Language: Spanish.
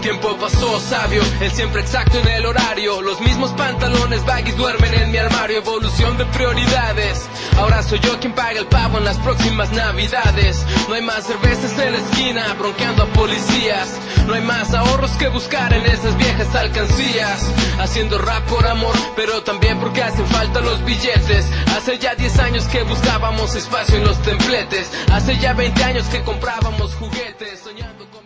tiempo pasó sabio, él siempre exacto en el horario. Los mismos pantalones baggies duermen en mi armario. Evolución de prioridades, ahora soy yo quien paga el pavo en las próximas navidades. No hay más cervezas en la esquina bronqueando a policías. No hay más ahorros que buscar en esas viejas alcancías. Haciendo rap por amor, pero también porque hacen falta los billetes. Hace ya 10 años que buscábamos espacio en los templetes. Hace ya 20 años que comprábamos juguetes, soñando con